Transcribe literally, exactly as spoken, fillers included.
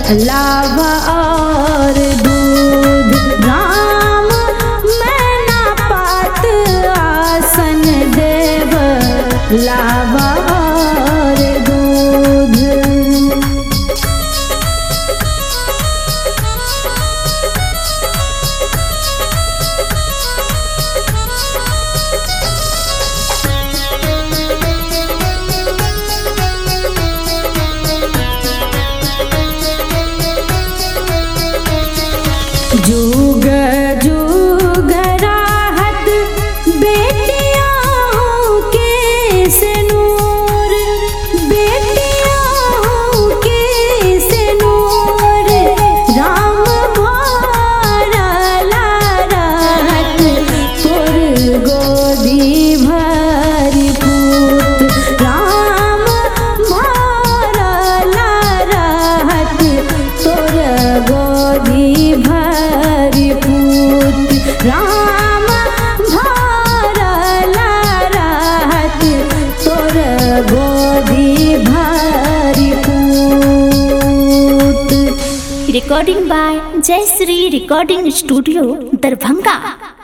लावा और दूध। राम मैना पात आसन देव लावा और दूध। जुग जुग राहत बेटियों के सिनूर, बेटियों के सिनूर। राम भरला रहत पुर गोदी भरी पूत। राम भरला रहत तोर गोदी भरी पूत। राम भरला रहत तोर गोदी भरी पूत। Recording by Jayashree Recording Studio, Darbhanga।